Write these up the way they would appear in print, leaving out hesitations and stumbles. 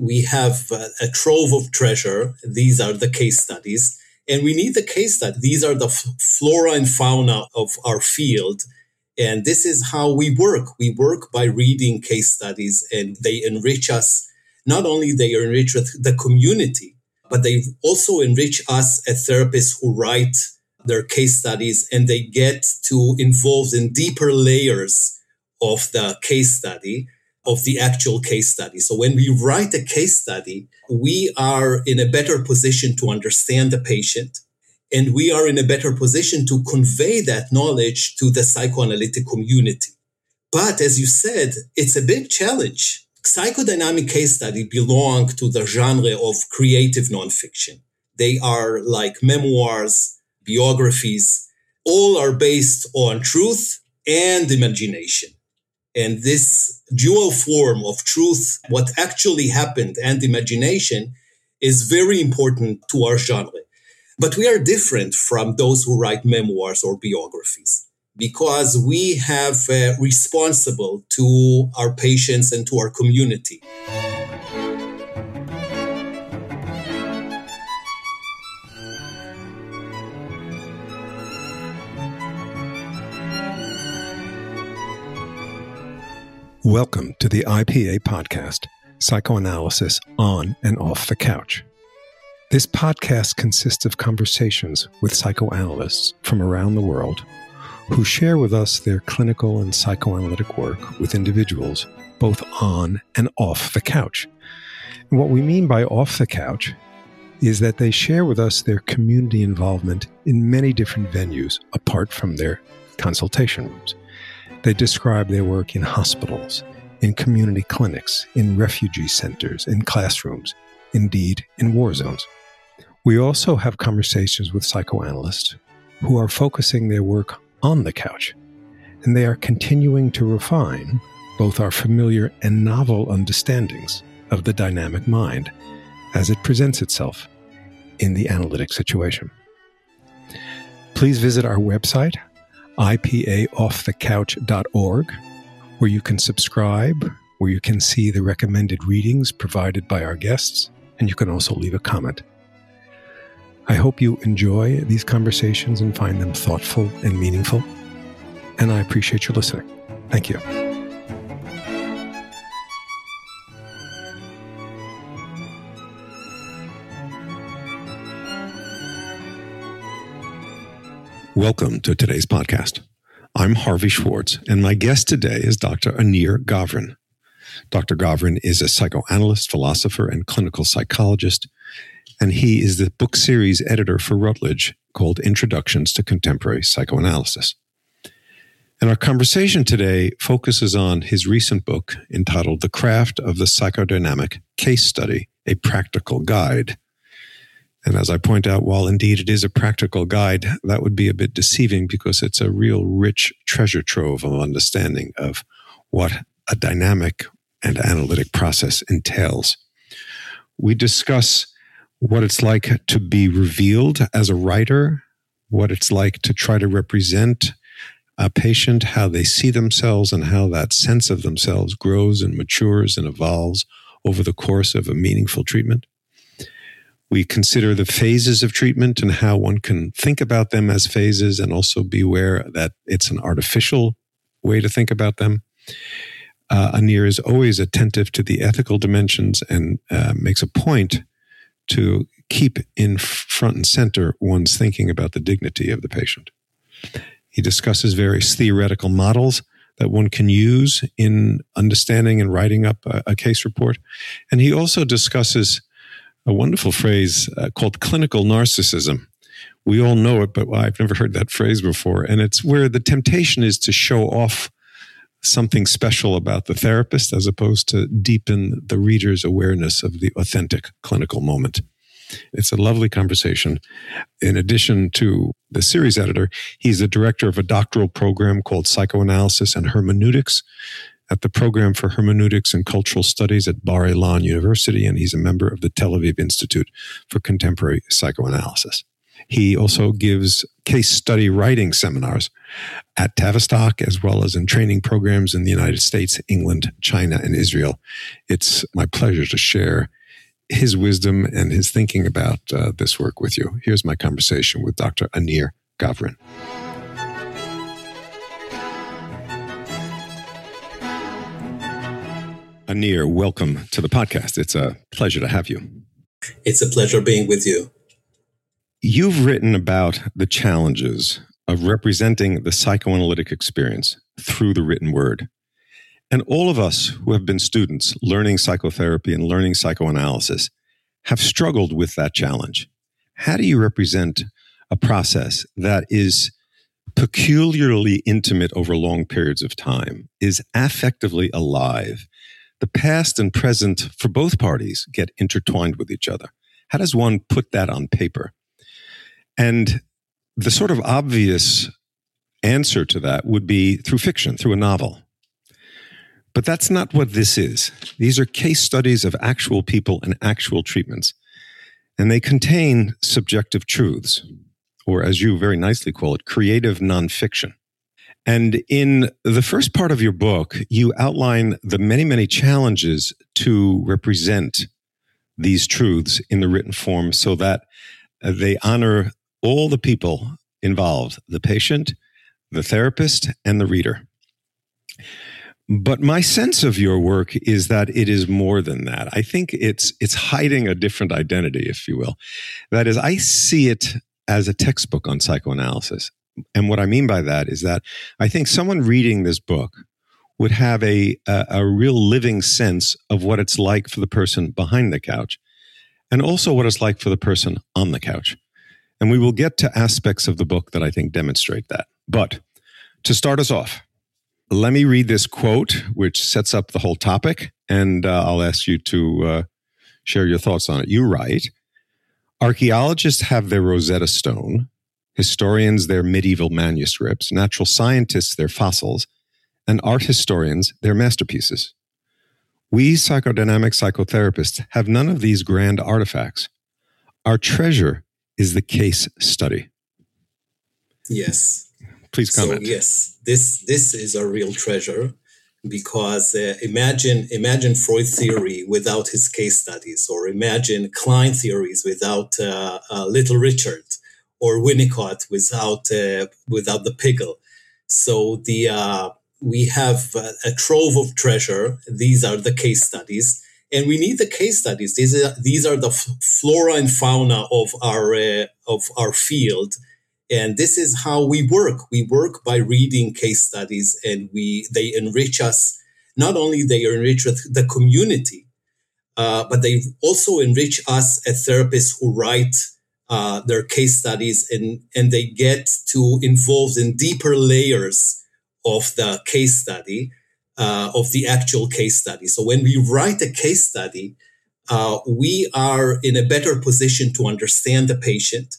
We have a trove of treasure. These are the case studies. And we need the case study. These are the flora and fauna of our field. And this is how we work. We work by reading case studies, and they enrich us. Not only they enrich the community, but they also enrich us as therapists who write their case studies, and they get to involve in deeper layers of the case study, of the actual case study. So when we write a case study, we are in a better position to understand the patient, and we are in a better position to convey that knowledge to the psychoanalytic community. But as you said, it's a big challenge. Psychodynamic case studies belong to the genre of creative nonfiction. They are like memoirs, biographies. All are based on truth and imagination. And this dual form of truth, what actually happened, and imagination is very important to our genre. But we are different from those who write memoirs or biographies because we have responsible to our patients and to our community. Welcome to the IPA podcast, Psychoanalysis on and Off the Couch. This podcast consists of conversations with psychoanalysts from around the world who share with us their clinical and psychoanalytic work with individuals both on and off the couch. And what we mean by off the couch is that they share with us their community involvement in many different venues apart from their consultation rooms. They describe their work in hospitals, in community clinics, in refugee centers, in classrooms, indeed in war zones. We also have conversations with psychoanalysts who are focusing their work on the couch, and they are continuing to refine both our familiar and novel understandings of the dynamic mind as it presents itself in the analytic situation. Please visit our website, ipaoffthecouch.org, where you can subscribe, where you can see the recommended readings provided by our guests, and you can also leave a comment. I hope you enjoy these conversations and find them thoughtful and meaningful, and I appreciate your listening. Thank you. Welcome to today's podcast. I'm Harvey Schwartz, and my guest today is Dr. Anir Gavran. Dr. Gavran is a psychoanalyst, philosopher, and clinical psychologist, and he is the book series editor for Routledge called Introductions to Contemporary Psychoanalysis. And our conversation today focuses on his recent book entitled The Craft of the Psychodynamic Case Study, A Practical Guide. And as I point out, while indeed it is a practical guide, that would be a bit deceiving because it's a real rich treasure trove of understanding of what a dynamic and analytic process entails. We discuss what it's like to be revealed as a writer, what it's like to try to represent a patient, how they see themselves, and how that sense of themselves grows and matures and evolves over the course of a meaningful treatment. We consider the phases of treatment and how one can think about them as phases and also be aware that it's an artificial way to think about them. Anir is always attentive to the ethical dimensions and makes a point to keep in front and center one's thinking about the dignity of the patient. He discusses various theoretical models that one can use in understanding and writing up a case report. And he also discusses a wonderful phrase called clinical narcissism. We all know it, but I've never heard that phrase before. And it's where the temptation is to show off something special about the therapist as opposed to deepen the reader's awareness of the authentic clinical moment. It's a lovely conversation. In addition to the series editor, he's the director of a doctoral program called Psychoanalysis and Hermeneutics at the Program for Hermeneutics and Cultural Studies at Bar-Ilan University, and he's a member of the Tel Aviv Institute for Contemporary Psychoanalysis. He also gives case study writing seminars at Tavistock, as well as in training programs in the United States, England, China, and Israel. It's my pleasure to share his wisdom and his thinking about this work with you. Here's my conversation with Dr. Anir Gavrin. Anir, welcome to the podcast. It's a pleasure to have you. It's a pleasure being with you. You've written about the challenges of representing the psychoanalytic experience through the written word. And all of us who have been students learning psychotherapy and learning psychoanalysis have struggled with that challenge. How do you represent a process that is peculiarly intimate over long periods of time, is affectively alive? The past and present for both parties get intertwined with each other. How does one put that on paper? And the sort of obvious answer to that would be through fiction, through a novel. But that's not what this is. These are case studies of actual people and actual treatments. And they contain subjective truths, or as you very nicely call it, creative nonfiction. And in the first part of your book, you outline the many, many challenges to represent these truths in the written form so that they honor all the people involved, the patient, the therapist, and the reader. But my sense of your work is that it is more than that. I think it's hiding a different identity, if you will. That is, I see it as a textbook on psychoanalysis. And what I mean by that is that I think someone reading this book would have a real living sense of what it's like for the person behind the couch, and also what it's like for the person on the couch. And we will get to aspects of the book that I think demonstrate that. But to start us off, let me read this quote, which sets up the whole topic, and I'll ask you to share your thoughts on it. You write, "Archaeologists have their Rosetta Stone, historians their medieval manuscripts, natural scientists their fossils, and art historians their masterpieces. We psychodynamic psychotherapists have none of these grand artifacts. Our treasure is the case study." Yes. Please comment. So yes, this is a real treasure, because imagine Freud theory without his case studies, or imagine Klein theories without Little Richard, or Winnicott without the Pickle. So we have a trove of treasure. These are the case studies, and we need the case studies. These are the flora and fauna of our field. And this is how we work. We work by reading case studies, and they enrich us. Not only they enrich the community, but they also enrich us as therapists who write their case studies, and they get to involve in deeper layers of the case study, of the actual case study. So when we write a case study, we are in a better position to understand the patient.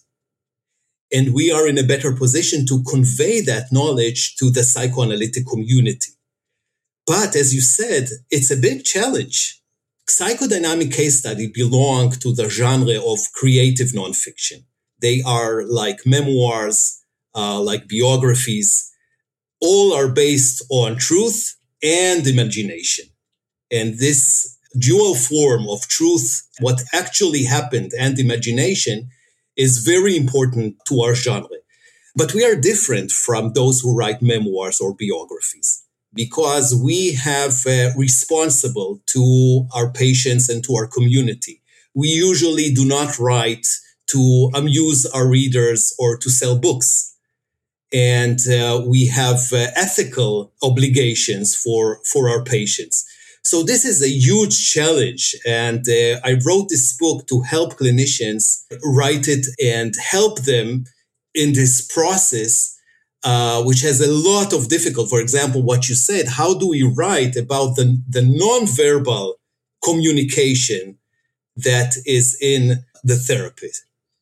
And we are in a better position to convey that knowledge to the psychoanalytic community. But as you said, it's a big challenge. Psychodynamic case studies belong to the genre of creative nonfiction. They are like memoirs, like biographies. All are based on truth and imagination. And this dual form of truth, what actually happened, and imagination, is very important to our genre. But we are different from those who write memoirs or biographies, because we have responsible to our patients and to our community. We usually do not write to amuse our readers or to sell books. And we have ethical obligations for our patients. So this is a huge challenge, and I wrote this book to help clinicians write it and help them in this process, which has a lot of difficulty. For example, what you said, how do we write about the nonverbal communication that is in the therapy?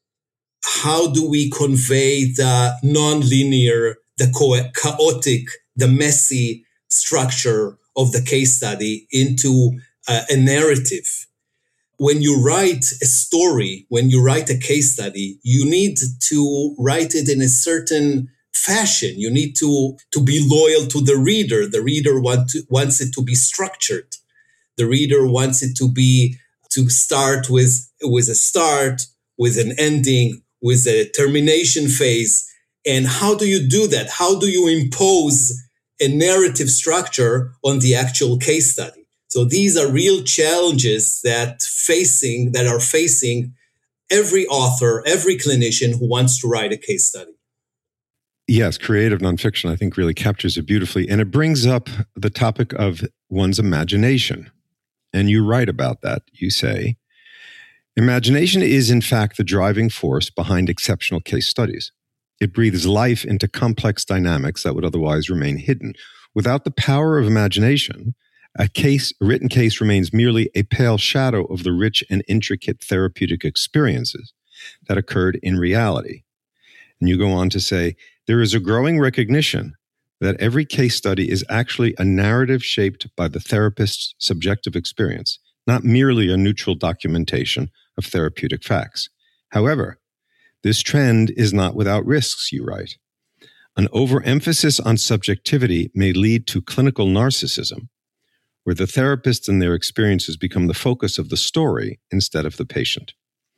How do we convey the nonlinear, the chaotic, the messy structure of the case study into a narrative? when you write a story, when you write a case study, you need to write it in a certain fashion. You need to be loyal to the reader. The reader wants it to be structured. The reader wants it to start with a start, with an ending, with a termination phase. And how do you do that? How do you impose a narrative structure on the actual case study? So these are real challenges that are facing every author, every clinician who wants to write a case study. Yes, creative nonfiction, I think, really captures it beautifully. And it brings up the topic of one's imagination. And you write about that. You say, imagination is, in fact, the driving force behind exceptional case studies. It breathes life into complex dynamics that would otherwise remain hidden. Without the power of imagination, a written case remains merely a pale shadow of the rich and intricate therapeutic experiences that occurred in reality. And you go on to say, there is a growing recognition that every case study is actually a narrative shaped by the therapist's subjective experience, not merely a neutral documentation of therapeutic facts. However, this trend is not without risks, you write. An overemphasis on subjectivity may lead to clinical narcissism, where the therapist and their experiences become the focus of the story instead of the patient.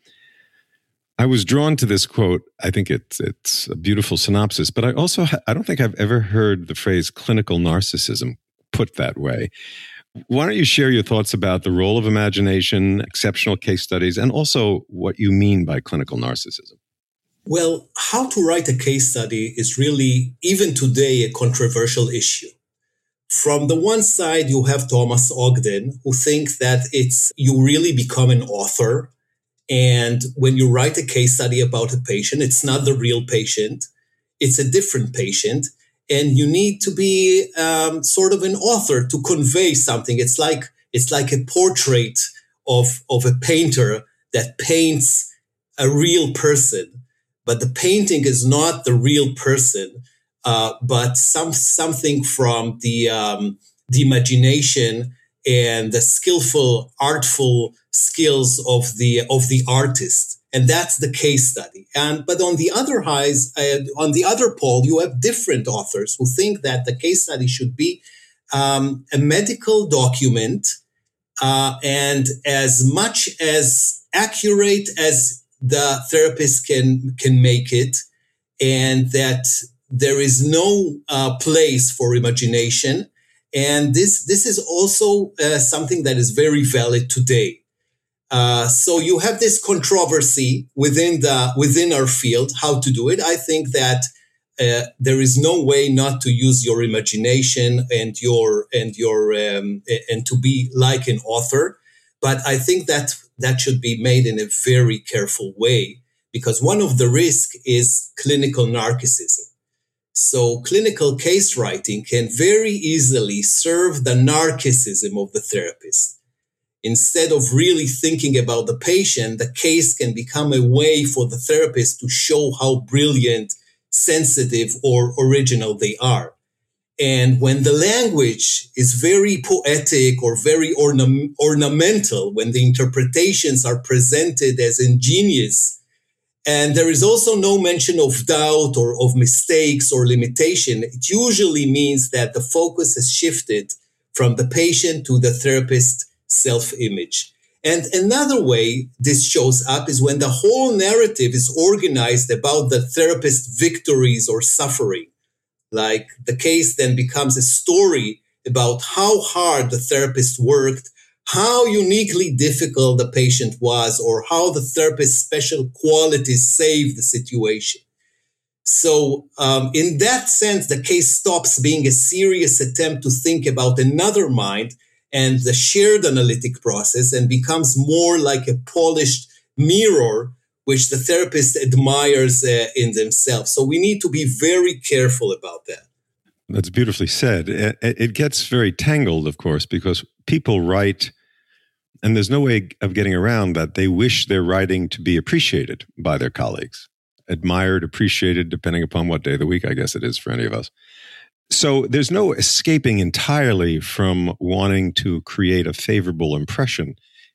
I was drawn to this quote. I think it's a beautiful synopsis, but I don't think I've ever heard the phrase clinical narcissism put that way. Why don't you share your thoughts about the role of imagination, exceptional case studies, and also what you mean by clinical narcissism? Well, how to write a case study is really, even today, a controversial issue. From the one side, you have Thomas Ogden, who thinks that you really become an author. And when you write a case study about a patient, it's not the real patient. It's a different patient. And you need to be sort of an author to convey something. It's like a portrait of a painter that paints a real person. But the painting is not the real person, but something from the imagination and the skillful, artful skills of the artist, and that's the case study. But on the other pole, you have different authors who think that the case study should be a medical document and as much as accurate as the therapist can make it, and that there is no place for imagination. And this is also something that is very valid today. So you have this controversy within our field, how to do it. I think that there is no way not to use your imagination and to be like an author. But I think that should be made in a very careful way, because one of the risks is clinical narcissism. So clinical case writing can very easily serve the narcissism of the therapist. Instead of really thinking about the patient, the case can become a way for the therapist to show how brilliant, sensitive, or original they are. And when the language is very poetic or very ornamental, when the interpretations are presented as ingenious, and there is also no mention of doubt or of mistakes or limitation, it usually means that the focus has shifted from the patient to the therapist's self-image. And another way this shows up is when the whole narrative is organized about the therapist's victories or suffering. Like the case then becomes a story about how hard the therapist worked, how uniquely difficult the patient was, or how the therapist's special qualities saved the situation. So in that sense, the case stops being a serious attempt to think about another mind and the shared analytic process and becomes more like a polished mirror which the therapist admires in themselves. So we need to be very careful about that. That's beautifully said. It gets very tangled, of course, because people write, and there's no way of getting around that they wish their writing to be appreciated by their colleagues. Admired, appreciated, depending upon what day of the week, I guess it is for any of us. So there's no escaping entirely from wanting to create a favorable impression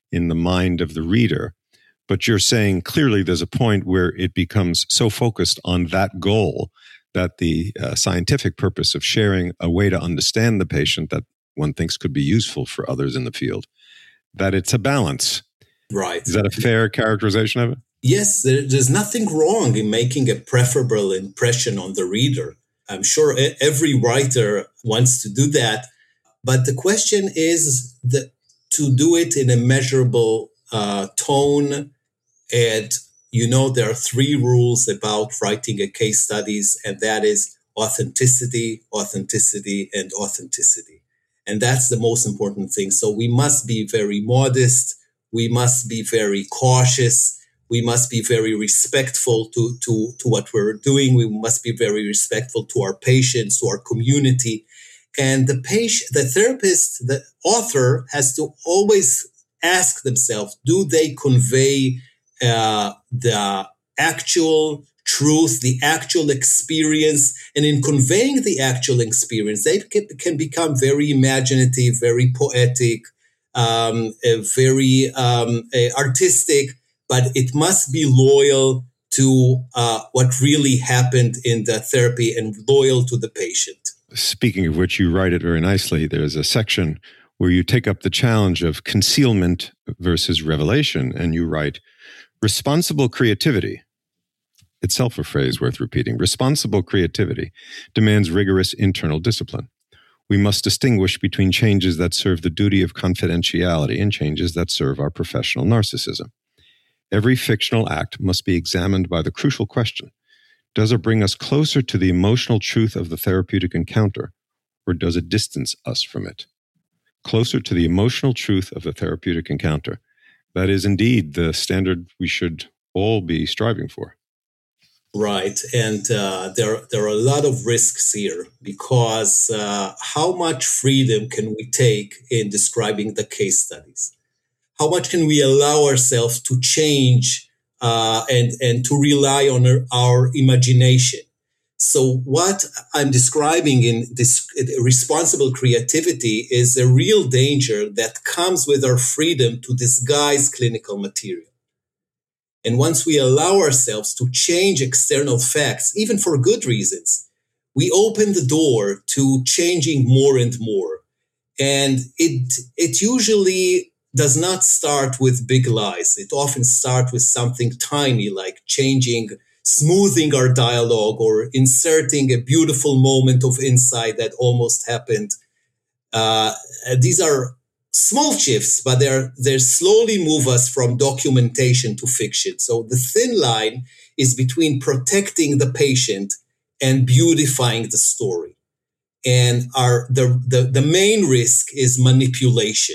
in the mind of the reader. But you're saying clearly there's a point where it becomes so focused on that goal that the scientific purpose of sharing a way to understand the patient that one thinks could be useful for others in the field, that it's a balance. Right. Is that a fair characterization of it? Yes, there's nothing wrong in making a preferable impression on the reader. I'm sure every writer wants to do that. But the question is to do it in a measurable tone. And, there are 3 rules about writing a case studies, and that is authenticity, authenticity, and authenticity. And that's the most important thing. So we must be very modest. We must be very cautious. We must be very respectful to what we're doing. We must be very respectful to our patients, to our community. And the patient, the therapist, the author has to always ask themselves, do they convey the actual truth, the actual experience? And in conveying the actual experience, they can become very imaginative, very poetic, very artistic, but it must be loyal to what really happened in the therapy and loyal to the patient. Speaking of which, you write it very nicely. There's a section where you take up the challenge of concealment versus revelation, and you write, responsible creativity, itself a phrase worth repeating, responsible creativity demands rigorous internal discipline. We must distinguish between changes that serve the duty of confidentiality and changes that serve our professional narcissism. Every fictional act must be examined by the crucial question, does it bring us closer to the emotional truth of the therapeutic encounter, or does it distance us from it? Closer to the emotional truth of the therapeutic encounter. That is indeed the standard we should all be striving for. Right. And there are a lot of risks here because how much freedom can we take in describing the case studies? How much can we allow ourselves to change and to rely on our imagination? So what I'm describing in this responsible creativity is a real danger that comes with our freedom to disguise clinical material. And once we allow ourselves to change external facts, even for good reasons, we open the door to changing more and more. And it usually does not start with big lies. It often starts with something tiny, like smoothing our dialogue or inserting a beautiful moment of insight that almost happened. These are small shifts, but they slowly move us from documentation to fiction. So the thin line is between protecting the patient and beautifying the story. And the main risk is manipulation.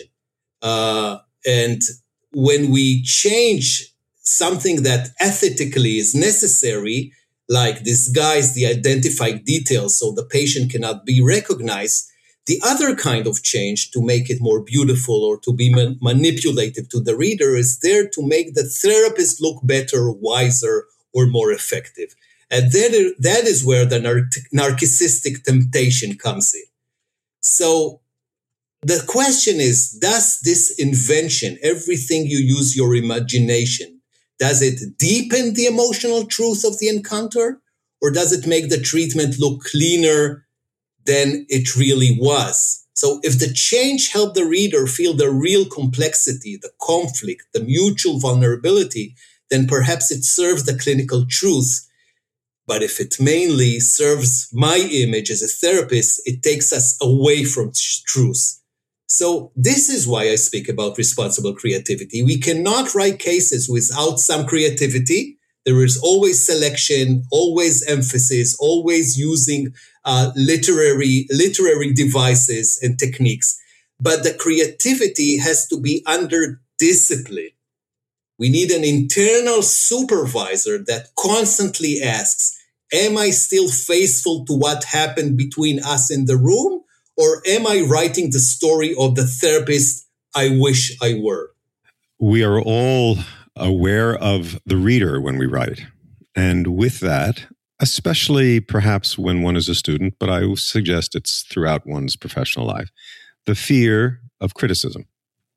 And when we change something that ethically is necessary, like disguise the identified details so the patient cannot be recognized, the other kind of change to make it more beautiful or to be manipulative to the reader is there to make the therapist look better, wiser, or more effective. And that is where the narcissistic temptation comes in. So the question is, does this invention, everything you use your imagination, does it deepen the emotional truth of the encounter, or does it make the treatment look cleaner than it really was? So if the change helped the reader feel the real complexity, the conflict, the mutual vulnerability, then perhaps it serves the clinical truth. But if it mainly serves my image as a therapist, it takes us away from truth. So this is why I speak about responsible creativity. We cannot write cases without some creativity. There is always selection, always emphasis, always using literary devices and techniques. But the creativity has to be under discipline. We need an internal supervisor that constantly asks, am I still faithful to what happened between us in the room? Or am I writing the story of the therapist I wish I were? We are all aware of the reader when we write. And with that, especially perhaps when one is a student, but I suggest it's throughout one's professional life, the fear of criticism.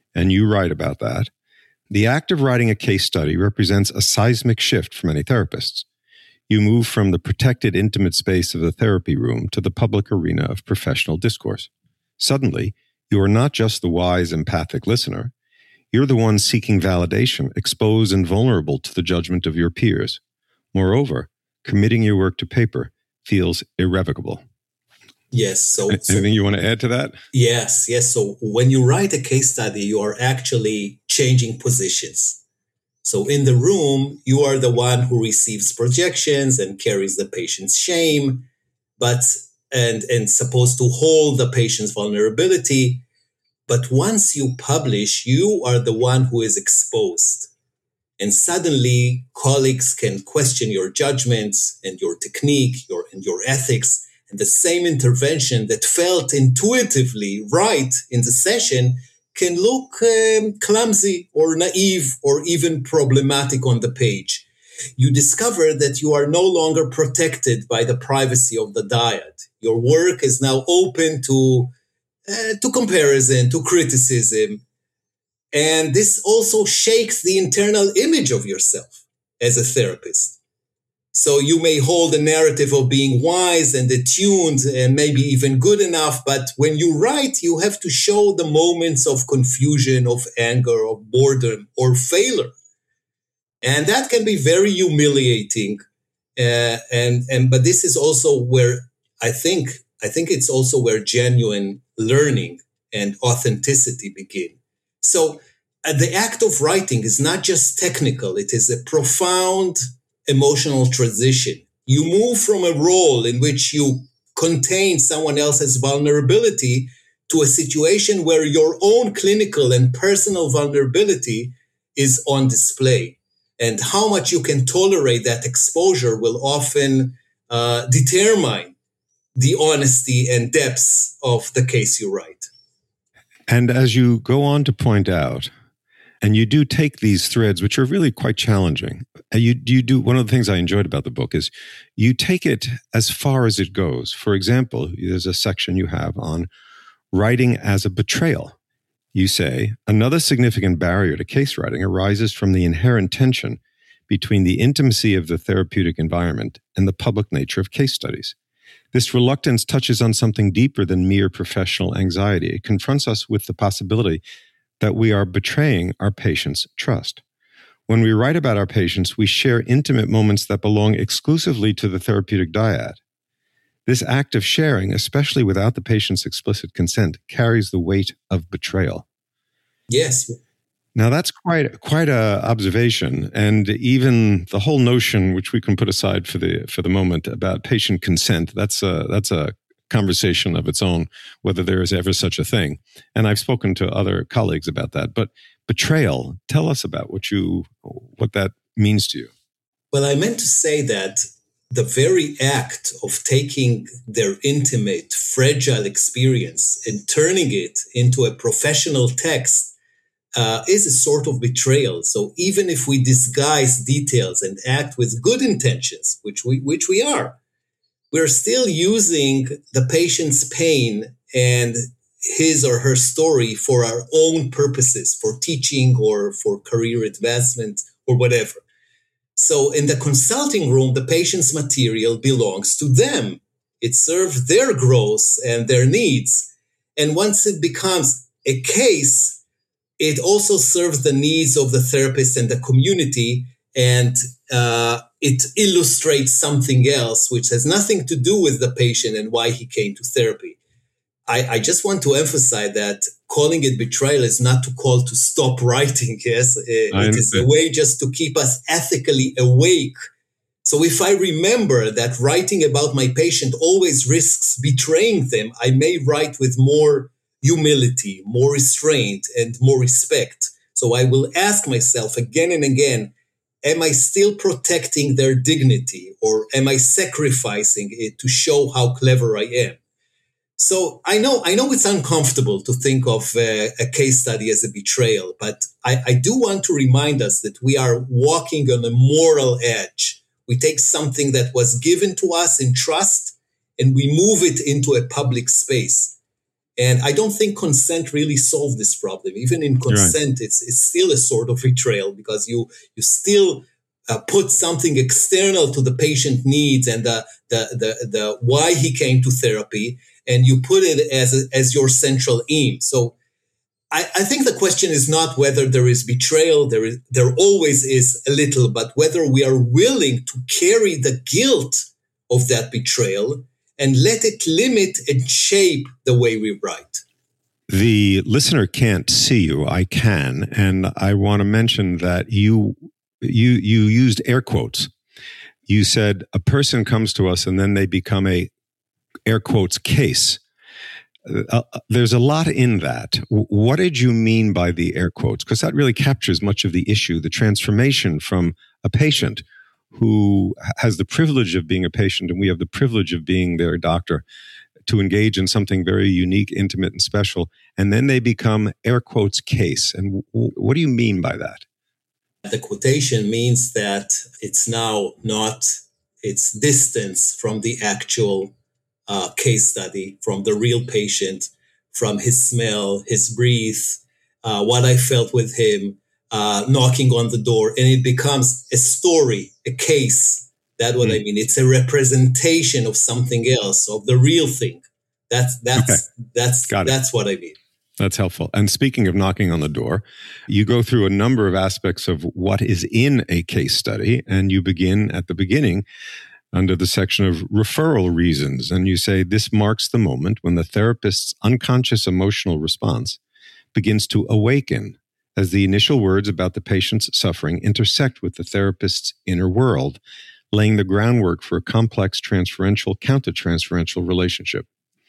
and you write about that. The act of writing a case study represents a seismic shift for many therapists. You move from the protected, intimate space of the therapy room to the public arena of professional discourse. Suddenly, you are not just the wise, empathic listener. You're the one seeking validation, exposed and vulnerable to the judgment of your peers. Moreover, committing your work to paper feels irrevocable. Yes. So anything you want to add to that? Yes. So when you write a case study, you are actually changing positions. So in the room, you are the one who receives projections and carries the patient's shame, and supposed to hold the patient's vulnerability. But once you publish, you are the one who is exposed. And suddenly, colleagues can question your judgments and your technique, and your ethics. And the same intervention that felt intuitively right in the session can look clumsy or naive or even problematic on the page. You discover that you are no longer protected by the privacy of the dyad. Your work is now open to comparison, to criticism. And this also shakes the internal image of yourself as a therapist. So you may hold a narrative of being wise and attuned and maybe even good enough, but when you write, you have to show the moments of confusion, of anger, of boredom, or failure. And that can be very humiliating. But this is also where I think it's also where genuine learning and authenticity begin. So the act of writing is not just technical, it is a profound emotional transition. You move from a role in which you contain someone else's vulnerability to a situation where your own clinical and personal vulnerability is on display. And how much you can tolerate that exposure will often determine the honesty and depths of the case you write. And as you go on to point out, and you do take these threads, which are really quite challenging. You do one of the things I enjoyed about the book is you take it as far as it goes. For example, there's a section you have on writing as a betrayal. You say, another significant barrier to case writing arises from the inherent tension between the intimacy of the therapeutic environment and the public nature of case studies. This reluctance touches on something deeper than mere professional anxiety. It confronts us with the possibility that we are betraying our patients' trust. When we write about our patients, we share intimate moments that belong exclusively to the therapeutic dyad. This act of sharing, especially without the patient's explicit consent, carries the weight of betrayal. Yes. Now that's quite a observation, and even the whole notion, which we can put aside for the moment, about patient consent. That's a conversation of its own, whether there is ever such a thing. And I've spoken to other colleagues about that. But betrayal, tell us about what that means to you. Well, I meant to say that the very act of taking their intimate, fragile experience and turning it into a professional text is a sort of betrayal. So even if we disguise details and act with good intentions, which we are, we're still using the patient's pain and his or her story for our own purposes, for teaching or for career advancement or whatever. So in the consulting room, the patient's material belongs to them. It serves their growth and their needs. And once it becomes a case, it also serves the needs of the therapist and the community, and it illustrates something else which has nothing to do with the patient and why he came to therapy. I just want to emphasize that calling it betrayal is not to call to stop writing. Yes, it is a way just to keep us ethically awake. So if I remember that writing about my patient always risks betraying them, I may write with more humility, more restraint, and more respect. So I will ask myself again and again, am I still protecting their dignity, or am I sacrificing it to show how clever I am? So I know it's uncomfortable to think of a case study as a betrayal, but I do want to remind us that we are walking on a moral edge. We take something that was given to us in trust and we move it into a public space. And I don't think consent really solved this problem. Even in consent, it's still a sort of betrayal, because you still put something external to the patient needs and the why he came to therapy, and you put it as your central aim. So I think the question is not whether there is betrayal. There always is a little, but whether we are willing to carry the guilt of that betrayal and let it limit and shape the way we write. The listener can't see you. I can. And I want to mention that you used air quotes. You said a person comes to us and then they become a air quotes case. There's a lot in that. What did you mean by the air quotes? Because that really captures much of the issue, the transformation from a patient who has the privilege of being a patient, and we have the privilege of being their doctor, to engage in something very unique, intimate, and special, and then they become air quotes case. And what do you mean by that? The quotation means that it's now not, it's distance from the actual case study, from the real patient, from his smell, his breath, what I felt with him, knocking on the door, and it becomes a story, a case. That's what I mean. It's a representation of something else, of the real thing. That's what I mean. That's helpful. And speaking of knocking on the door, you go through a number of aspects of what is in a case study, and you begin at the beginning under the section of referral reasons. And you say, this marks the moment when the therapist's unconscious emotional response begins to awaken as the initial words about the patient's suffering intersect with the therapist's inner world, laying the groundwork for a complex transferential, countertransferential relationship.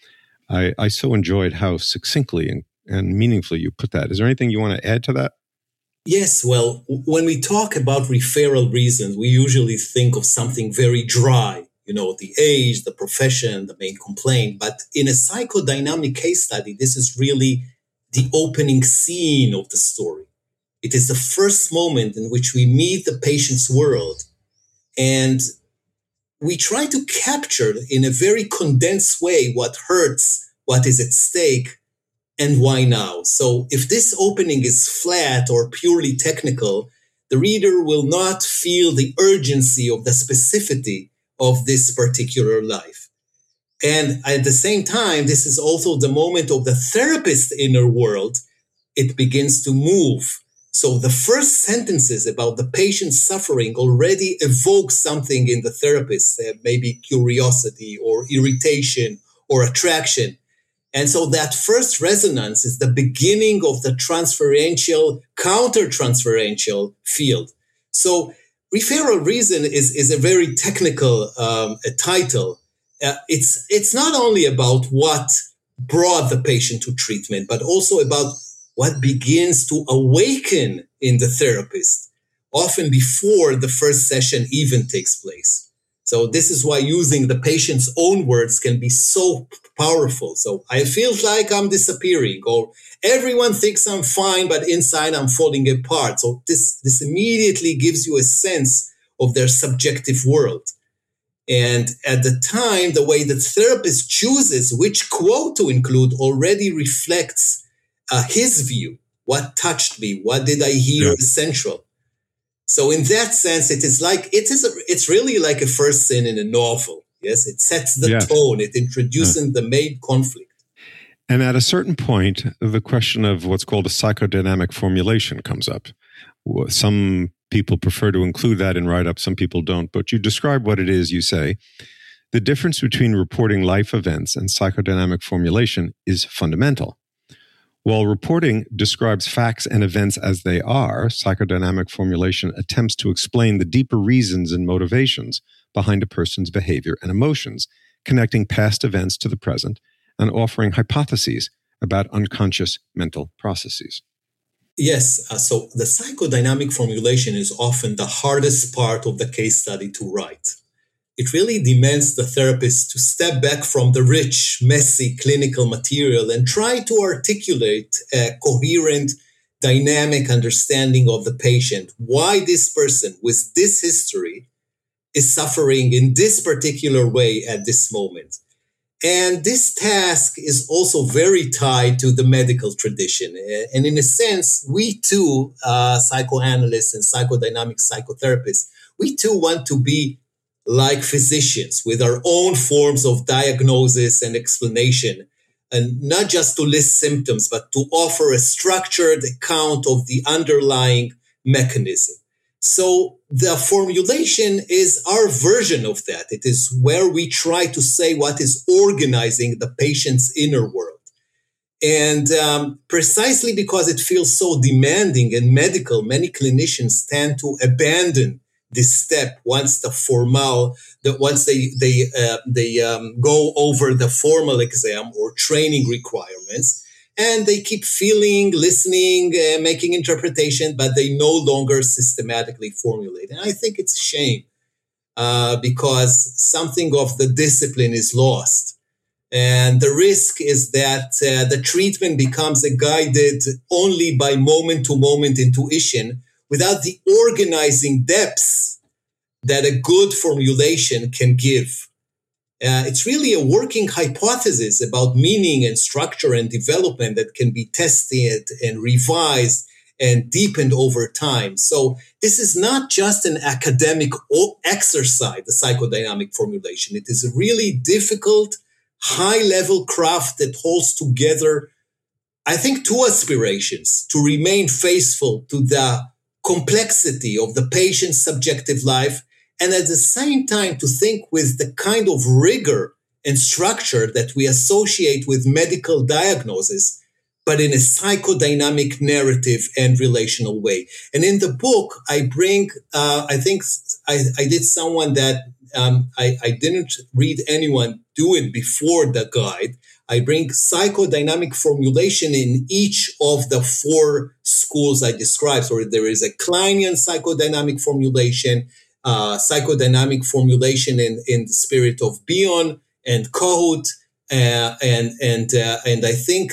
I so enjoyed how succinctly and meaningfully you put that. Is there anything you want to add to that? Yes. Well, when we talk about referral reasons, we usually think of something very dry, the age, the profession, the main complaint. But in a psychodynamic case study, this is really the opening scene of the story. It is the first moment in which we meet the patient's world, and we try to capture in a very condensed way what hurts, what is at stake, and why now. So if this opening is flat or purely technical, the reader will not feel the urgency of the specificity of this particular life. And at the same time, this is also the moment of the therapist's inner world. It begins to move. So the first sentences about the patient's suffering already evoke something in the therapist, maybe curiosity or irritation or attraction. And so that first resonance is the beginning of the transferential, counter-transferential field. So referral reason is a very technical title. It's not only about what brought the patient to treatment, but also about what begins to awaken in the therapist, often before the first session even takes place. So this is why using the patient's own words can be so powerful. So I feel like I'm disappearing, or everyone thinks I'm fine, but inside I'm falling apart. So this immediately gives you a sense of their subjective world. And at the time, the way the therapist chooses which quote to include already reflects his view. What touched me? What did I hear is central? So in that sense, it's really like a first scene in a novel. Yes, it sets the tone. It introduces the main conflict. And at a certain point, the question of what's called a psychodynamic formulation comes up. Some people prefer to include that in write-up. Some people don't. But you describe what it is. You say, the difference between reporting life events and psychodynamic formulation is fundamental. While reporting describes facts and events as they are, psychodynamic formulation attempts to explain the deeper reasons and motivations behind a person's behavior and emotions, connecting past events to the present and offering hypotheses about unconscious mental processes. Yes, so the psychodynamic formulation is often the hardest part of the case study to write. It really demands the therapist to step back from the rich, messy clinical material and try to articulate a coherent, dynamic understanding of the patient, why this person with this history is suffering in this particular way at this moment. And this task is also very tied to the medical tradition. And in a sense, we too, psychoanalysts and psychodynamic psychotherapists, we too want to be like physicians with our own forms of diagnosis and explanation, and not just to list symptoms, but to offer a structured account of the underlying mechanism. So the formulation is our version of that. It is where we try to say what is organizing the patient's inner world. And precisely because it feels so demanding and medical, many clinicians tend to abandon this step once once they go over the formal exam or training requirements. And they keep feeling, listening, making interpretation, but they no longer systematically formulate. And I think it's a shame because something of the discipline is lost. And the risk is that the treatment becomes guided only by moment-to-moment intuition without the organizing depths that a good formulation can give. It's really a working hypothesis about meaning and structure and development that can be tested and revised and deepened over time. So this is not just an academic exercise, the psychodynamic formulation. It is a really difficult, high-level craft that holds together, I think, two aspirations: to remain faithful to the complexity of the patient's subjective life, and at the same time to think with the kind of rigor and structure that we associate with medical diagnosis, but in a psychodynamic narrative and relational way. And in the book, I bring, I think I did someone that I didn't read anyone do it before the guide. I bring psychodynamic formulation in each of the four schools I described. So there is a Kleinian psychodynamic formulation, psychodynamic formulation in the spirit of Bion and Kohut, and I think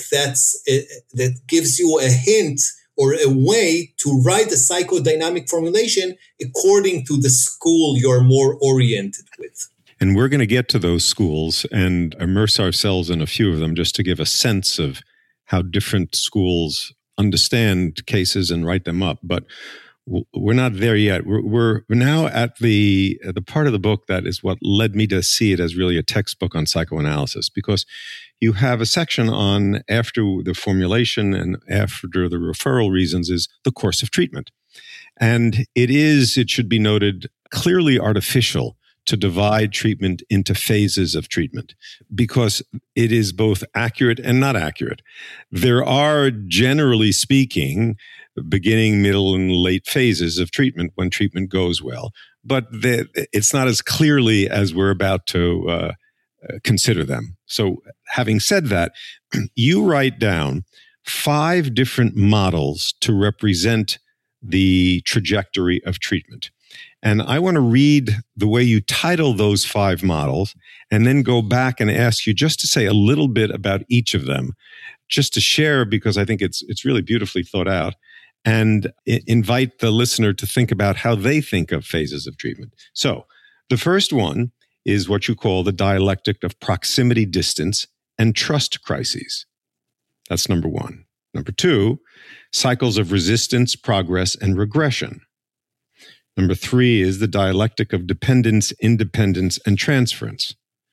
that gives you a hint or a way to write a psychodynamic formulation according to the school you're more oriented with. And we're going to get to those schools and immerse ourselves in a few of them just to give a sense of how different schools understand cases and write them up. But we're not there yet. We're now at the part of the book that is what led me to see it as really a textbook on psychoanalysis, because you have a section on, after the formulation and after the referral reasons, is the course of treatment. And it should be noted, clearly artificial to divide treatment into phases of treatment, because it is both accurate and not accurate. There are, generally speaking, beginning, middle, and late phases of treatment when treatment goes well, but it's not as clearly as we're about to consider them. So having said that, you write down 5 different models to represent the trajectory of treatment. And I want to read the way you title those 5 models and then go back and ask you just to say a little bit about each of them, just to share, because I think it's really beautifully thought out, and invite the listener to think about how they think of phases of treatment. So the first one is what you call the dialectic of proximity, distance, and trust crises. That's number 1. Number 2, cycles of resistance, progress, and regression. Number 3 is the dialectic of dependence, independence, and transference.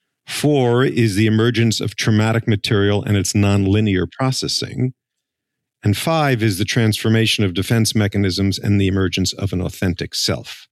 4 is the emergence of traumatic material and its nonlinear processing. And 5 is the transformation of defense mechanisms and the emergence of an authentic self.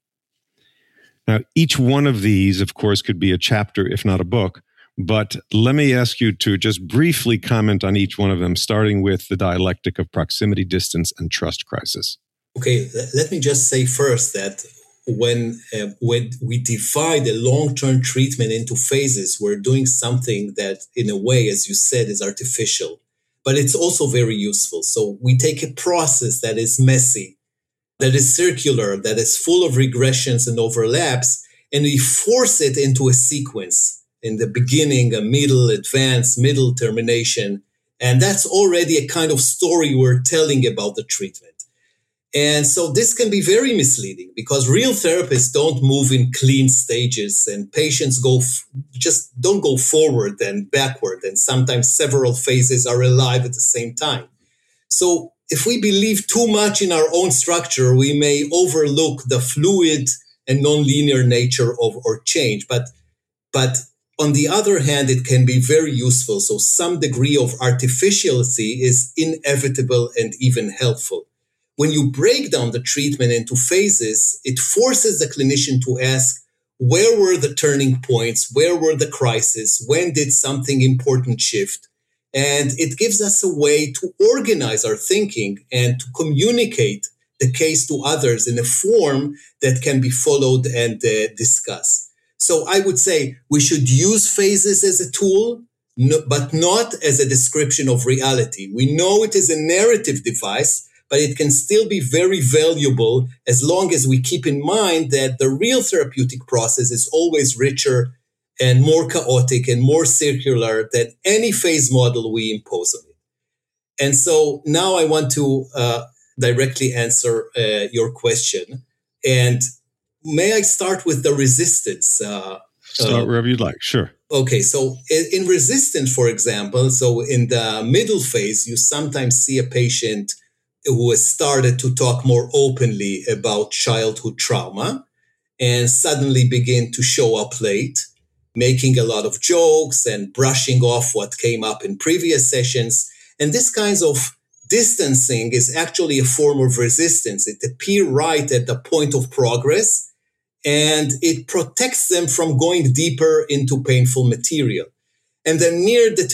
Now, each one of these, of course, could be a chapter, if not a book, but let me ask you to just briefly comment on each one of them, starting with the dialectic of proximity, distance, and trust crisis. Okay, let me just say first that when we divide a long-term treatment into phases, we're doing something that, in a way, as you said, is artificial, but it's also very useful. So we take a process that is messy, that is circular, that is full of regressions and overlaps, and we force it into a sequence in the beginning, a middle, advance, middle, termination. And that's already a kind of story we're telling about the treatment. And so this can be very misleading because real therapists don't move in clean stages, and patients just don't go forward and backward. And sometimes several phases are alive at the same time. So if we believe too much in our own structure, we may overlook the fluid and nonlinear nature of our change. But on the other hand, it can be very useful. So some degree of artificiality is inevitable and even helpful. When you break down the treatment into phases, it forces the clinician to ask, where were the turning points? Where were the crises? When did something important shift? And it gives us a way to organize our thinking and to communicate the case to others in a form that can be followed and discussed. So I would say we should use phases as a tool, but not as a description of reality. We know it is a narrative device, but it can still be very valuable as long as we keep in mind that the real therapeutic process is always richer and more chaotic and more circular than any phase model we impose on it. And so now I want to directly answer your question. And may I start with the resistance? Start wherever you'd like, sure. Okay, so in resistance, for example, so in the middle phase, you sometimes see a patient who has started to talk more openly about childhood trauma and suddenly begin to show up late, making a lot of jokes and brushing off what came up in previous sessions. And this kind of distancing is actually a form of resistance. It appears right at the point of progress, and it protects them from going deeper into painful material. And then near the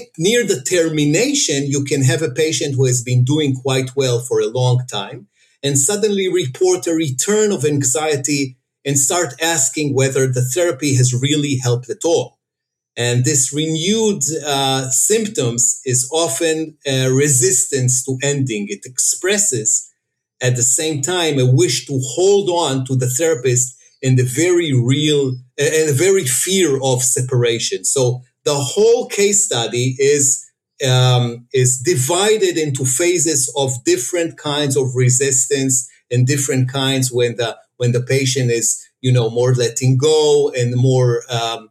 termination, you can have a patient who has been doing quite well for a long time and suddenly report a return of anxiety and start asking whether the therapy has really helped at all. And this renewed symptoms is often a resistance to ending. It expresses at the same time a wish to hold on to the therapist in the very real and a very fear of separation. So the whole case study is divided into phases of different kinds of resistance and different kinds when the patient is, more letting go and more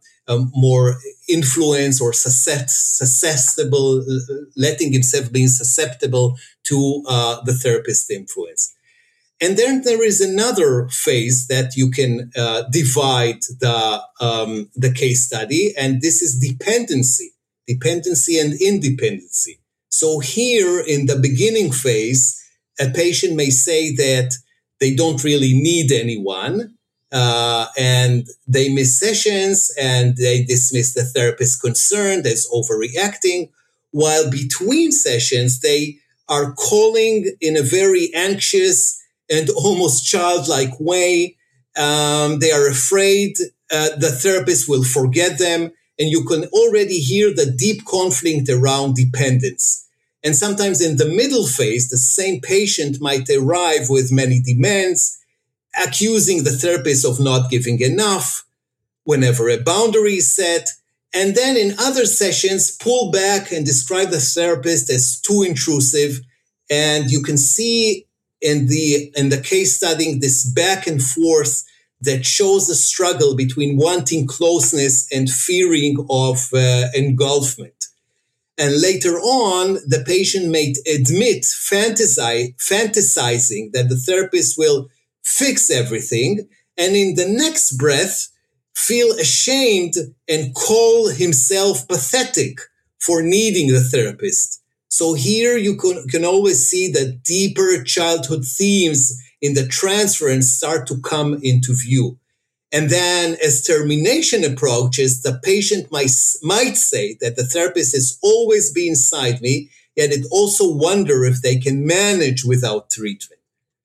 influence or susceptible, letting himself being susceptible to the therapist's influence. And then there is another phase that you can divide the case study, and this is dependency and independency. So here in the beginning phase, a patient may say that they don't really need anyone, and they miss sessions and they dismiss the therapist's concern as overreacting, while between sessions, they are calling in a very anxious and almost childlike way. They are afraid the therapist will forget them, and you can already hear the deep conflict around dependence. And sometimes in the middle phase, the same patient might arrive with many demands, accusing the therapist of not giving enough whenever a boundary is set. And then in other sessions, pull back and describe the therapist as too intrusive. And you can see in the case studying this back and forth that shows the struggle between wanting closeness and fearing of engulfment. And later on, the patient may admit fantasizing that the therapist will fix everything, and in the next breath, feel ashamed and call himself pathetic for needing the therapist. So here you can always see that deeper childhood themes in the transference start to come into view. And then as termination approaches, the patient might say that the therapist has always been inside me, yet it also wonder if they can manage without treatment.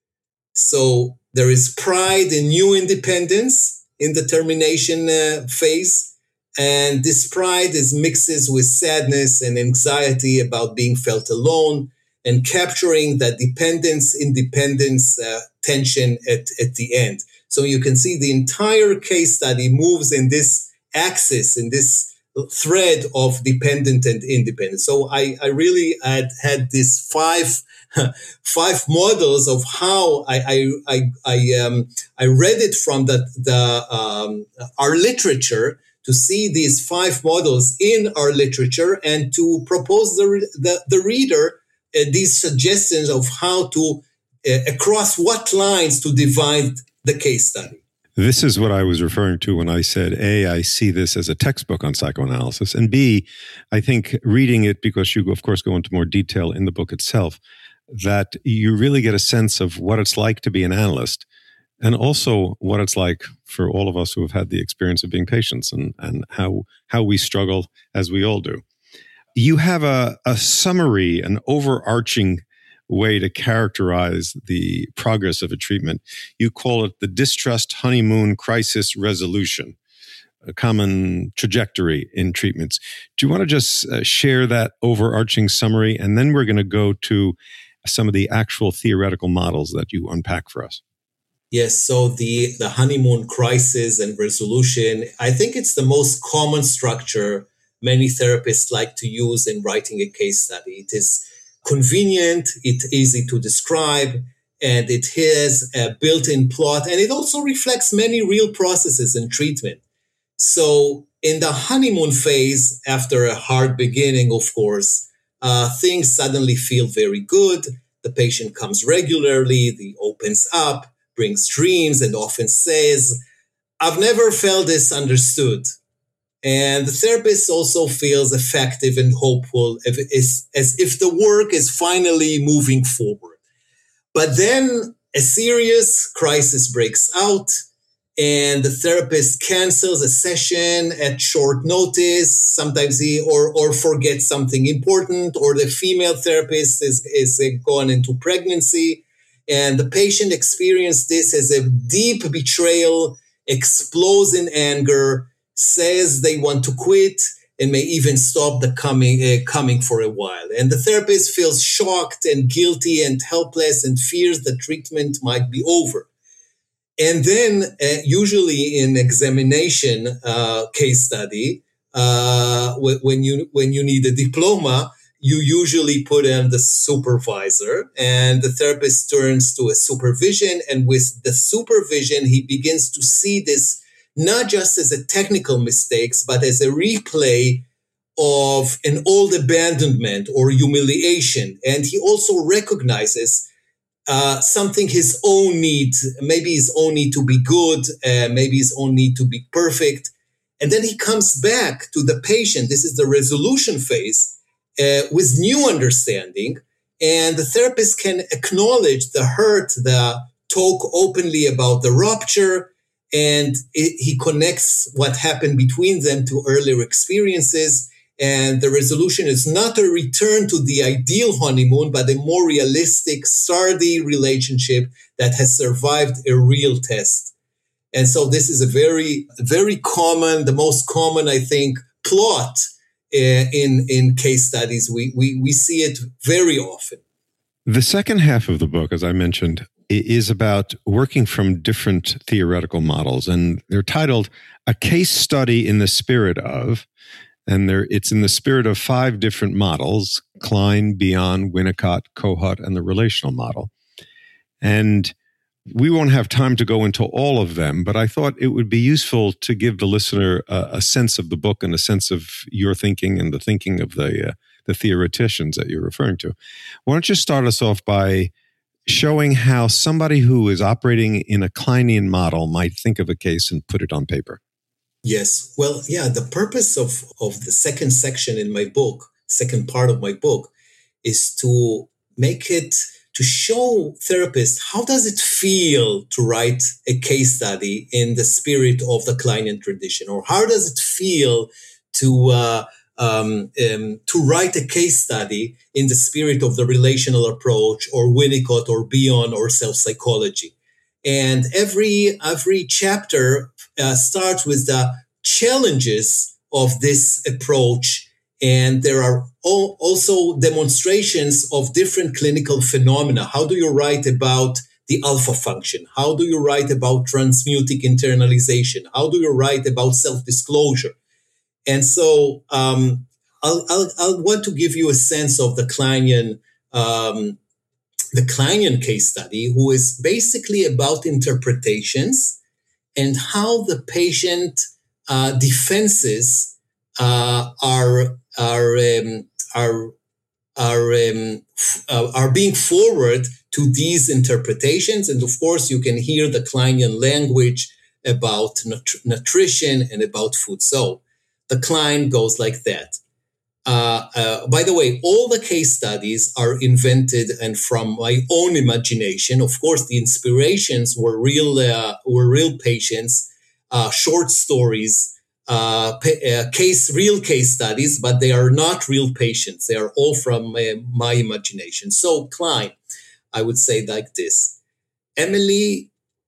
So there is pride in new independence in the termination phase. And this pride mixes with sadness and anxiety about being felt alone and capturing the dependence-independence tension at the end. So you can see the entire case study moves in this axis, in this thread of dependent and independent. So I really had these 5 5 models of how I read it from our literature to see these 5 models in our literature and to propose the reader these suggestions of how to across what lines to divide the case study. This is what I was referring to when I said, A, I see this as a textbook on psychoanalysis, and B, I think reading it, because you, of course, go into more detail in the book itself, that you really get a sense of what it's like to be an analyst, and also what it's like for all of us who have had the experience of being patients and how we struggle, as we all do. You have a summary, an overarching way to characterize the progress of a treatment. You call it the distrust honeymoon crisis resolution, a common trajectory in treatments. Do you want to just share that overarching summary? And then we're going to go to some of the actual theoretical models that you unpack for us. Yes, so the honeymoon crisis and resolution, I think it's the most common structure many therapists like to use in writing a case study. It is convenient, it's easy to describe, and it has a built-in plot, and it also reflects many real processes in treatment. So in the honeymoon phase, after a hard beginning, of course, things suddenly feel very good. The patient comes regularly, he opens up, brings dreams, and often says, "I've never felt this understood." And the therapist also feels effective and hopeful as if the work is finally moving forward. But then a serious crisis breaks out, and the therapist cancels a session at short notice. Sometimes he or forgets something important, or the female therapist is gone into pregnancy, and the patient experiences this as a deep betrayal, explodes in anger, says they want to quit, and may even stop the coming for a while. And the therapist feels shocked and guilty and helpless and fears the treatment might be over. And then usually in examination case study, when you need a diploma, you usually put in the supervisor, and the therapist turns to a supervision. And with the supervision, he begins to see this not just as a technical mistakes, but as a replay of an old abandonment or humiliation. And he also recognizes something his own need, maybe his own need to be good, maybe his own need to be perfect. And then he comes back to the patient. This is the resolution phase with new understanding. And the therapist can acknowledge the hurt, talk openly about the rupture, and he connects what happened between them to earlier experiences. And the resolution is not a return to the ideal honeymoon, but a more realistic, sturdy relationship that has survived a real test. And so this is a very, very common, the most common, I think, plot in case studies. We see it very often. The second half of the book, as I mentioned, is about working from different theoretical models, and they're titled A Case Study in the Spirit of, and it's in the spirit of 5 different models: Klein, Bion, Winnicott, Kohut, and the relational model. And we won't have time to go into all of them, but I thought it would be useful to give the listener a sense of the book and a sense of your thinking and the thinking of the theoreticians that you're referring to. Why don't you start us off by showing how somebody who is operating in a Kleinian model might think of a case and put it on paper? Yes. Well, yeah, the purpose of the second section in my book, second part of my book, is to make it, to show therapists how does it feel to write a case study in the spirit of the Kleinian tradition, or how does it feel to write a case study in the spirit of the relational approach, or Winnicott, or Bion, or self-psychology. And every chapter starts with the challenges of this approach. And there are also demonstrations of different clinical phenomena. How do you write about the alpha function? How do you write about transmutic internalization? How do you write about self-disclosure? And so I'll want to give you a sense of the Kleinian the Kleinian case study, who is basically about interpretations and how the patient defenses are being forward to these interpretations. And of course, you can hear the Kleinian language about nutrition and about food. So the Klein goes like that. By the way, all the case studies are invented and from my own imagination. Of course, the inspirations were real patients, short stories, real case studies, but they are not real patients. They are all from my imagination. So Klein, I would say like this: Emily,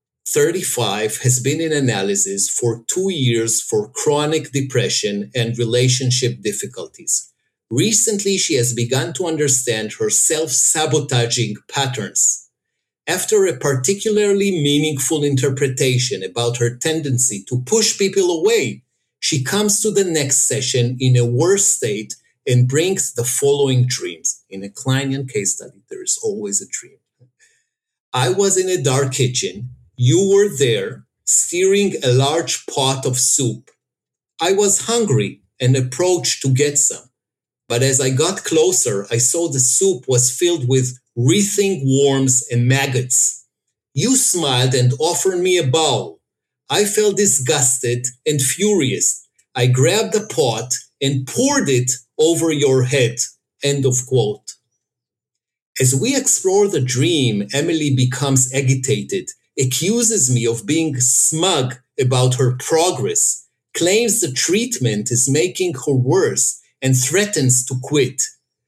35, has been in analysis for 2 years for chronic depression and relationship difficulties. Recently, she has begun to understand her self-sabotaging patterns. After a particularly meaningful interpretation about her tendency to push people away, she comes to the next session in a worse state and brings the following dreams. In a Kleinian case study, there is always a dream. I was in a dark kitchen. You were there, stirring a large pot of soup. I was hungry and approached to get some. But as I got closer, I saw the soup was filled with writhing worms and maggots. You smiled and offered me a bowl. I felt disgusted and furious. I grabbed the pot and poured it over your head. End of quote. As we explore the dream, Emily becomes agitated, accuses me of being smug about her progress, claims the treatment is making her worse, and threatens to quit.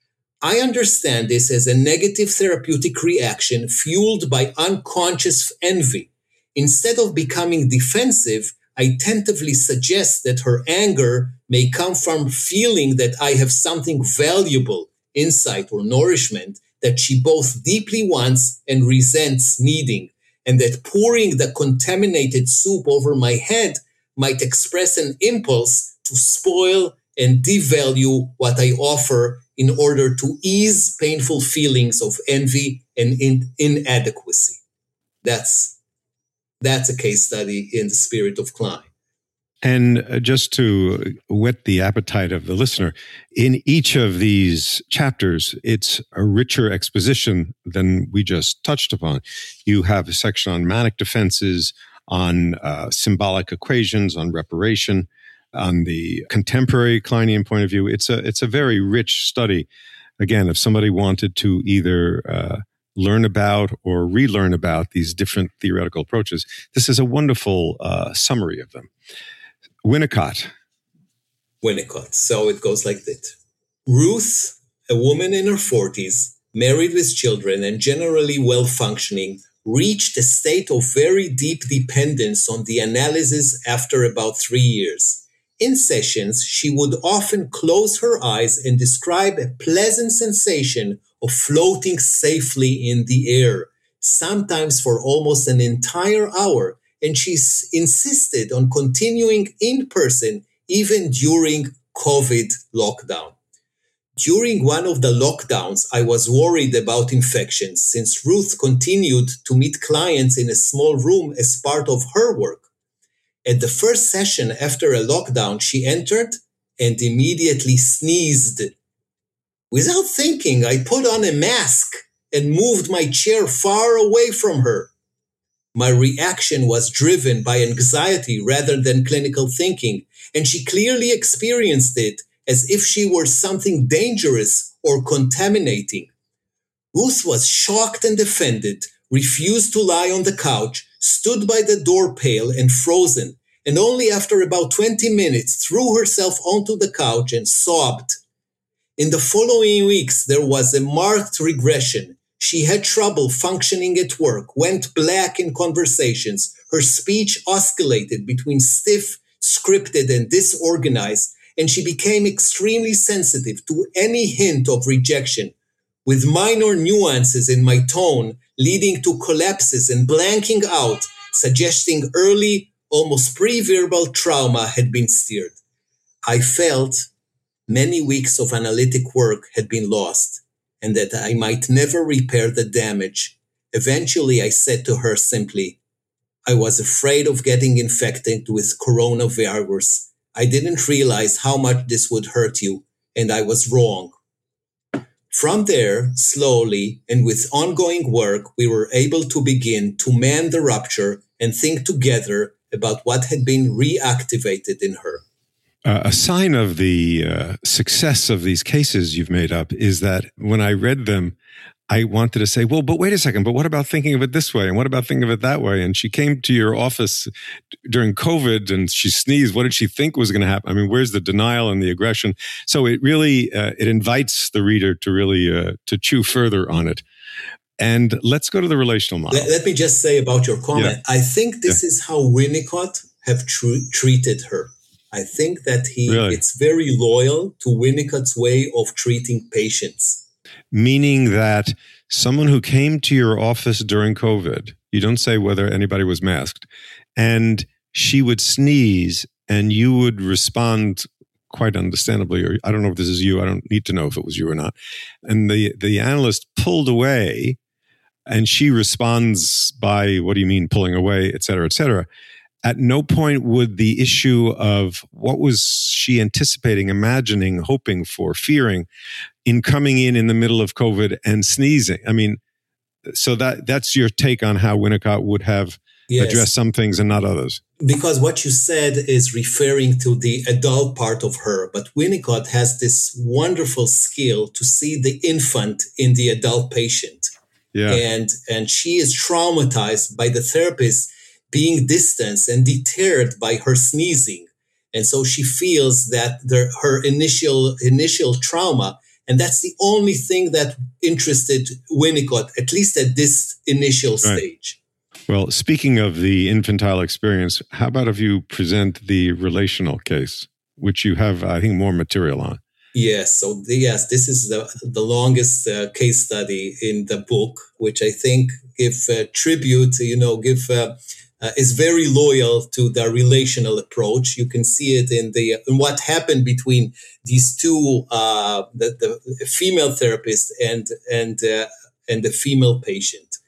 I understand this as a negative therapeutic reaction fueled by unconscious envy. Instead of becoming defensive, I tentatively suggest that her anger may come from feeling that I have something valuable, insight or nourishment, that she both deeply wants and resents needing, and that pouring the contaminated soup over my head might express an impulse to spoil and devalue what I offer in order to ease painful feelings of envy and inadequacy. That's a case study in the spirit of Klein. And just to whet the appetite of the listener, in each of these chapters, it's a richer exposition than we just touched upon. You have a section on manic defenses, on symbolic equations, on reparation, on the contemporary Kleinian point of view. It's a very rich study. Again, if somebody wanted to either learn about or relearn about these different theoretical approaches, this is a wonderful summary of them. Winnicott. So it goes like this. Ruth, a woman in her 40s, married with children and generally well-functioning, reached a state of very deep dependence on the analysis after about 3 years. In sessions, she would often close her eyes and describe a pleasant sensation of floating safely in the air, sometimes for almost an entire hour, and she insisted on continuing in person even during COVID lockdown. During one of the lockdowns, I was worried about infections since Ruth continued to meet clients in a small room as part of her work. At the first session after a lockdown, she entered and immediately sneezed. Without thinking, I put on a mask and moved my chair far away from her. My reaction was driven by anxiety rather than clinical thinking, and she clearly experienced it as if she were something dangerous or contaminating. Ruth was shocked and offended, refused to lie on the couch, stood by the door pale and frozen, and only after about 20 minutes threw herself onto the couch and sobbed. In the following weeks, there was a marked regression. She had trouble functioning at work, went black in conversations. Her speech oscillated between stiff, scripted, and disorganized, and she became extremely sensitive to any hint of rejection, with minor nuances in my tone leading to collapses and blanking out, suggesting early, almost pre-verbal trauma had been stirred. I felt many weeks of analytic work had been lost. and that I might never repair the damage. Eventually, I said to her simply, I was afraid of getting infected with coronavirus. I didn't realize how much this would hurt you, and I was wrong. From there, slowly and with ongoing work, we were able to begin to mend the rupture and think together about what had been reactivated in her. A sign of the success of these cases you've made up is that when I read them, I wanted to say, well, but wait a second, but what about thinking of it this way? And what about thinking of it that way? And she came to your office during COVID and she sneezed. What did she think was going to happen? I mean, where's the denial and the aggression? So it really, it invites the reader to really, to chew further on it. And let's go to the relational model. Let me just say about your comment. Yeah. I think this is how Winnicott have treated her. I think that it's very loyal to Winnicott's way of treating patients. Meaning that someone who came to your office during COVID, you don't say whether anybody was masked, and she would sneeze and you would respond quite understandably, or I don't know if this is you, I don't need to know if it was you or not. And the analyst pulled away and she responds by, what do you mean pulling away, et cetera, et cetera. At no point would the issue of what was she anticipating, imagining, hoping for, fearing in coming in the middle of COVID and sneezing. I mean, so that's your take on how Winnicott would have addressed some things and not others. Because what you said is referring to the adult part of her, but Winnicott has this wonderful skill to see the infant in the adult patient. Yeah. And she is traumatized by the therapist being distanced and deterred by her sneezing. And so she feels that her initial trauma, and that's the only thing that interested Winnicott, at least at this initial stage. Well, speaking of the infantile experience, how about if you present the relational case, which you have, I think, more material on? Yes. So this is the longest case study in the book, which I think give tribute, is very loyal to the relational approach. You can see it in what happened between these two, the female therapist and the female patient.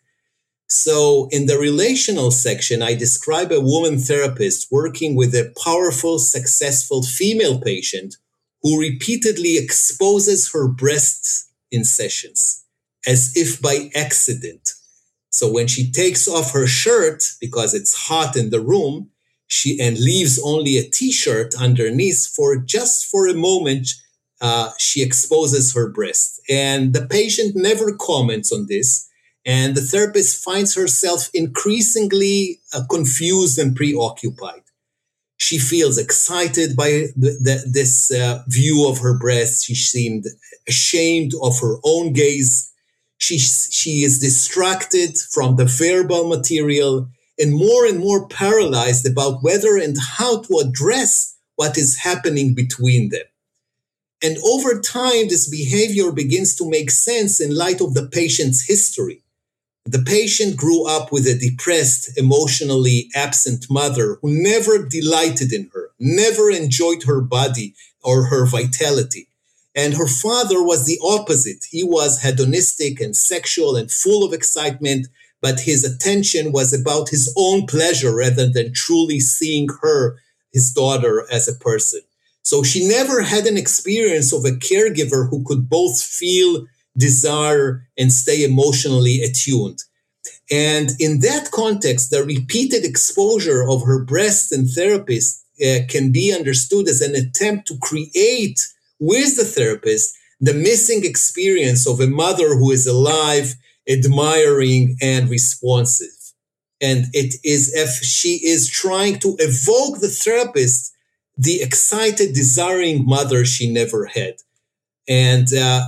So in the relational section, I describe a woman therapist working with a powerful, successful female patient who repeatedly exposes her breasts in sessions, as if by accident. So when she takes off her shirt, because it's hot in the room, and leaves only a t-shirt underneath for a moment, she exposes her breast. And the patient never comments on this. And the therapist finds herself increasingly confused and preoccupied. She feels excited by this view of her breast. She seemed ashamed of her own gaze. She is distracted from the verbal material and more paralyzed about whether and how to address what is happening between them. And over time, this behavior begins to make sense in light of the patient's history. The patient grew up with a depressed, emotionally absent mother who never delighted in her, never enjoyed her body or her vitality. And her father was the opposite. He was hedonistic and sexual and full of excitement, but his attention was about his own pleasure rather than truly seeing her, his daughter, as a person. So she never had an experience of a caregiver who could both feel desire and stay emotionally attuned. And in that context, the repeated exposure of her breast and therapist can be understood as an attempt to create with the therapist the missing experience of a mother who is alive, admiring, and responsive. And it is if she is trying to evoke the therapist, the excited, desiring mother she never had. And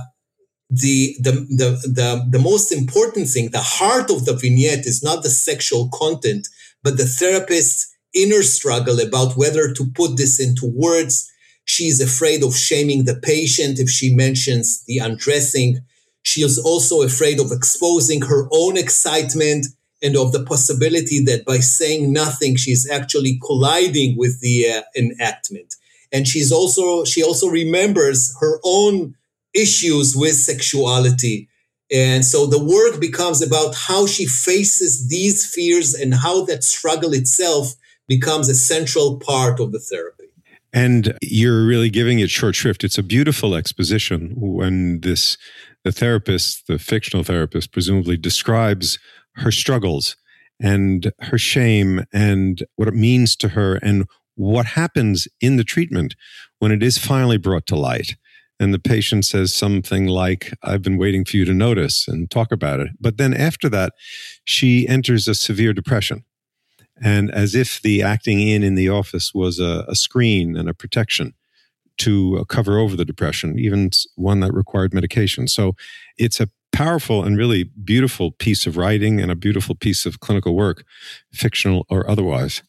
the most important thing, the heart of the vignette is not the sexual content, but the therapist's inner struggle about whether to put this into words. She's afraid of shaming the patient if she mentions the undressing. She is also afraid of exposing her own excitement and of the possibility that by saying nothing, she's actually colliding with the enactment. And she also remembers her own issues with sexuality. And so the work becomes about how she faces these fears and how that struggle itself becomes a central part of the therapy. And you're really giving it short shrift. It's a beautiful exposition when the therapist, the fictional therapist, presumably describes her struggles and her shame and what it means to her and what happens in the treatment when it is finally brought to light. And the patient says something like, I've been waiting for you to notice and talk about it. But then after that, she enters a severe depression. And as if the acting in the office was a screen and a protection to cover over the depression, even one that required medication. So it's a powerful and really beautiful piece of writing and a beautiful piece of clinical work, fictional or otherwise.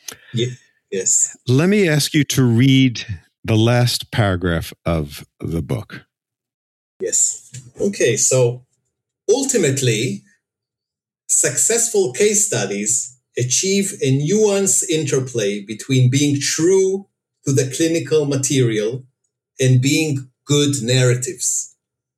Yes. Let me ask you to read the last paragraph of the book. Yes. Okay, so ultimately, successful case studies achieve a nuanced interplay between being true to the clinical material and being good narratives.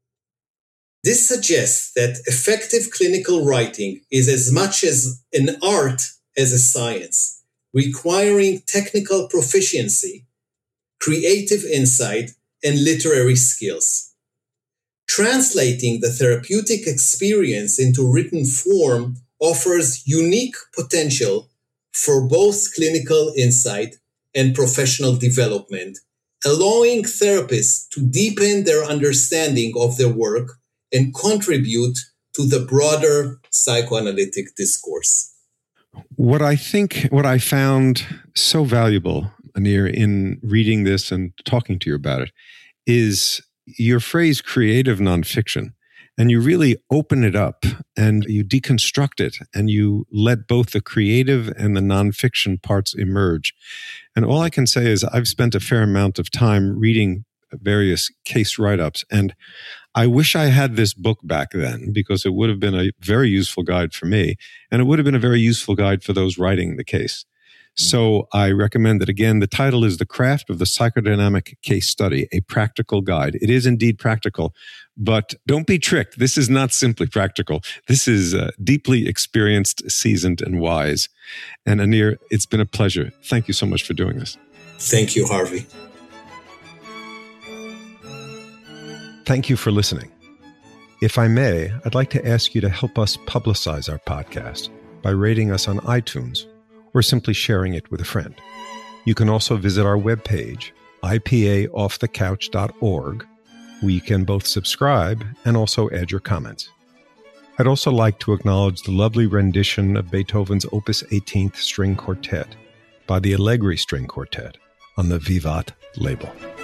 This suggests that effective clinical writing is as much as an art as a science, requiring technical proficiency, creative insight, and literary skills. Translating the therapeutic experience into written form offers unique potential for both clinical insight and professional development, allowing therapists to deepen their understanding of their work and contribute to the broader psychoanalytic discourse. What I found so valuable, Anir, in reading this and talking to you about it, is your phrase creative nonfiction. And you really open it up and you deconstruct it and you let both the creative and the nonfiction parts emerge. And all I can say is I've spent a fair amount of time reading various case write-ups, and I wish I had this book back then because it would have been a very useful guide for me, and it would have been a very useful guide for those writing the case. So I recommend it. Again, the title is The Craft of the Psychodynamic Case Study, a Practical Guide. It is indeed practical, but don't be tricked. This is not simply practical. This is deeply experienced, seasoned, and wise. And Anir, it's been a pleasure. Thank you so much for doing this. Thank you, Harvey. Thank you for listening. If I may, I'd like to ask you to help us publicize our podcast by rating us on iTunes or simply sharing it with a friend. You can also visit our webpage, ipaoffthecouch.org, where you can both subscribe and also add your comments. I'd also like to acknowledge the lovely rendition of Beethoven's Opus 18th String Quartet by the Allegri String Quartet on the Vivat label.